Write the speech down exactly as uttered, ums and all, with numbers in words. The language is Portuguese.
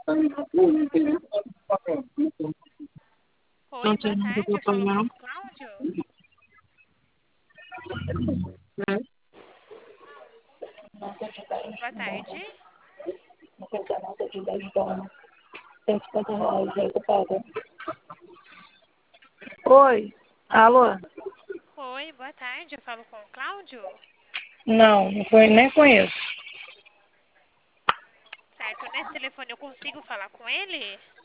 Oi, Não boa tem nada tarde. pra Eu falo com apanhar. o Cláudio. Né? Boa tarde. Não quer dar nota de dez dólares. cento e cinquenta reais, aí você paga. Oi, alô? Oi, boa tarde. Eu falo com o Cláudio. Não, não foi, nem conheço. Certo, nesse telefone eu consigo falar com ele?